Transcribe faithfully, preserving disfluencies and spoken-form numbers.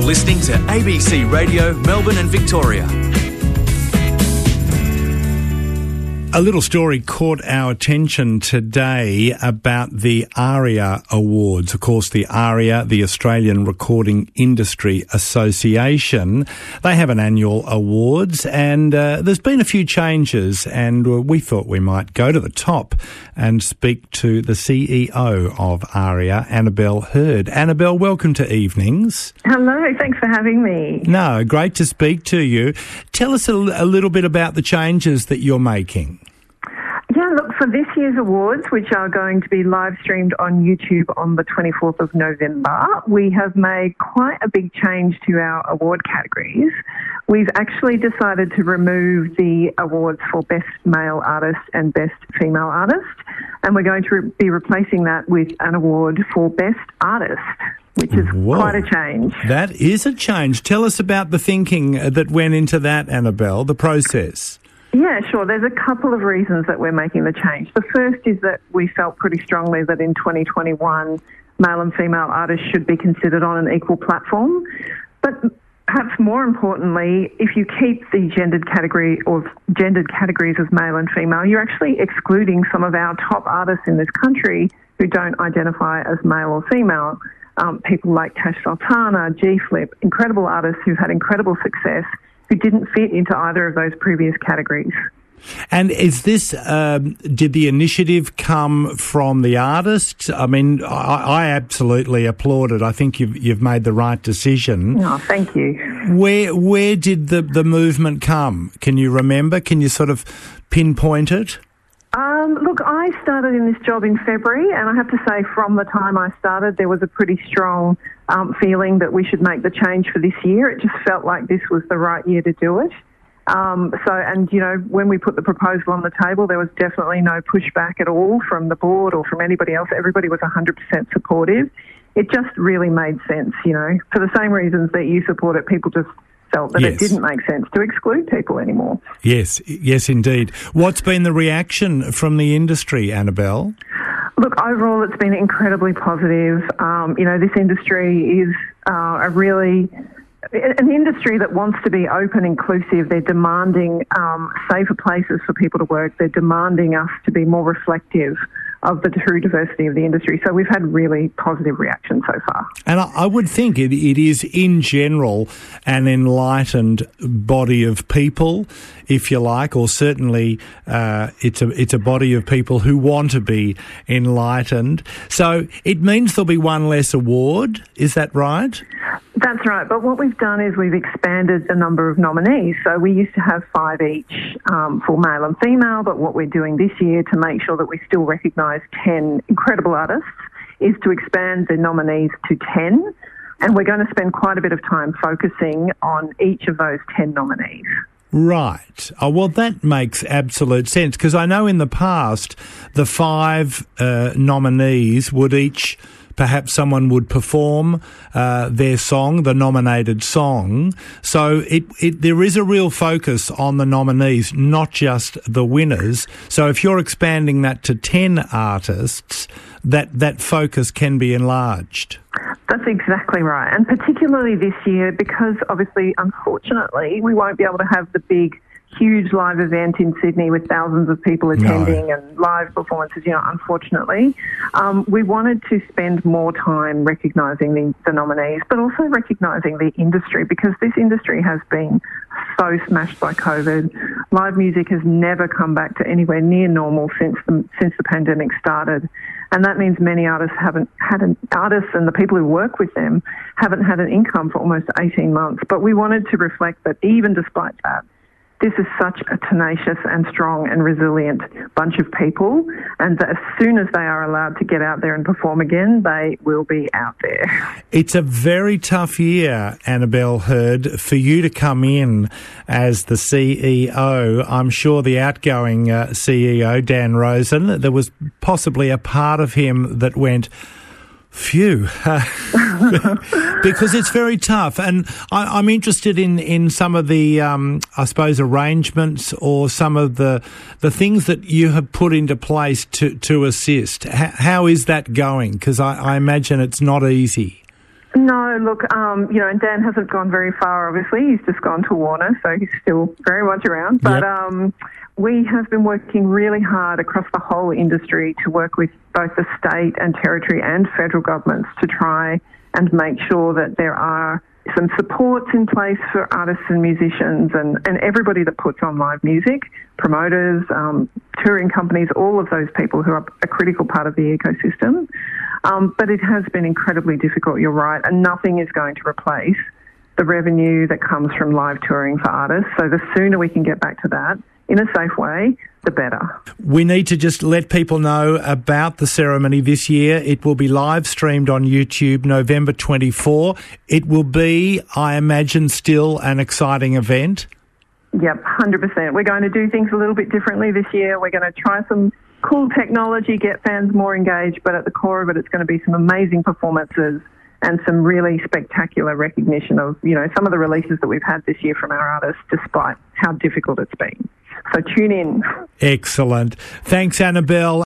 You're listening to A B C Radio, Melbourne and Victoria. A little story caught our attention today about the ARIA Awards. Of course, the ARIA, the Australian Recording Industry Association, they have an annual awards, and uh, there's been a few changes, and uh, we thought we might go to the top and speak to the C E O of ARIA, Annabelle Hurd. Annabelle, welcome to Evenings. Hello, thanks for having me. No, great to speak to you. Tell us a, a little bit about the changes that you're making. Yeah, look, for this year's awards, which are going to be live streamed on YouTube on the twenty-fourth of November, we have made quite a big change to our award categories. We've actually decided to remove the awards for Best Male Artist and Best Female Artist, and we're going to re- be replacing that with an award for Best Artist, which is Whoa. quite a change. That is a change. Tell us about the thinking that went into that, Annabelle, the process. Yeah, sure. There's a couple of reasons that we're making the change. The first is that we felt pretty strongly that in twenty twenty-one, male and female artists should be considered on an equal platform. But perhaps more importantly, if you keep the gendered category or gendered categories of male and female, you're actually excluding some of our top artists in this country who don't identify as male or female. Um, people like Tash Sultana, G-Flip, incredible artists who've had incredible success, who didn't fit into either of those previous categories. And is this, um, did the initiative come from the artists? I mean, I, I absolutely applaud it. I think you've you've made the right decision. Oh, thank you. Where where did the, the movement come? Can you remember? Can you sort of pinpoint it? Um, look, I started in this job in February, and I have to say from the time I started, there was a pretty strong um, feeling that we should make the change for this year. It just felt like this was the right year to do it. Um, so, and, you know, when we put the proposal on the table, there was definitely no pushback at all from the board or from anybody else. Everybody was one hundred percent supportive. It just really made sense, you know. For the same reasons that you support it, people just felt that yes. it didn't make sense to exclude people anymore. Yes, yes, indeed. What's been the reaction from the industry, Annabelle? Look, overall, it's been incredibly positive. Um, you know, this industry is uh, a really an industry that wants to be open, inclusive. They're demanding um, safer places for people to work. They're demanding us to be more reflective of the true diversity of the industry. So we've had really positive reaction so far. And I, I would think it, it is, in general, an enlightened body of people, if you like, or certainly uh, it's a it's a body of people who want to be enlightened. So it means there'll be one less award. Is that right? That's right. But what we've done is we've expanded the number of nominees. So we used to have five each um, for male and female, but what we're doing this year to make sure that we still recognise ten incredible artists is to expand the nominees to ten, and we're going to spend quite a bit of time focusing on each of those ten nominees. Right. Oh, well, that makes absolute sense, because I know in the past the five uh, nominees would each, perhaps someone would perform uh, their song, the nominated song. So it, it there is a real focus on the nominees, not just the winners. So if you're expanding that to ten artists, that, that focus can be enlarged. That's exactly right. And particularly this year, because obviously, unfortunately, we won't be able to have the big, huge live event in Sydney with thousands of people attending no. and live performances, you know, unfortunately. Um, we wanted to spend more time recognising the, the nominees, but also recognising the industry, because this industry has been so smashed by COVID. Live music has never come back to anywhere near normal since the, since the pandemic started. And that means many artists haven't had an artists and the people who work with them haven't had an income for almost eighteen months. But we wanted to reflect that even despite that, this is such a tenacious and strong and resilient bunch of people, and that as soon as they are allowed to get out there and perform again, they will be out there. It's a very tough year, Annabelle Hurd, for you to come in as the C E O. I'm sure the outgoing uh, C E O, Dan Rosen, there was possibly a part of him that went, phew, because it's very tough. And I, I'm interested in, in some of the, um, I suppose, arrangements or some of the the things that you have put into place to, to assist. H- how is that going? Because I, I imagine it's not easy. No, look, um, you know, and Dan hasn't gone very far, obviously. He's just gone to Warner, so he's still very much around. But Yep. um, we have been working really hard across the whole industry to work with both the state and territory and federal governments to try and make sure that there are some supports in place for artists and musicians and, and everybody that puts on live music, promoters, um, touring companies, all of those people who are a critical part of the ecosystem. Um, but it has been incredibly difficult, you're right, and nothing is going to replace the revenue that comes from live touring for artists. So the sooner we can get back to that in a safe way, the better. We need to just let people know about the ceremony this year. It will be live streamed on YouTube November twenty-fourth. It will be, I imagine, still an exciting event. Yep, one hundred percent. We're going to do things a little bit differently this year. We're going to try some cool technology, get fans more engaged, but at the core of it, it's going to be some amazing performances and some really spectacular recognition of, you know, some of the releases that we've had this year from our artists, despite how difficult it's been. So tune in. Excellent. Thanks, Annabelle.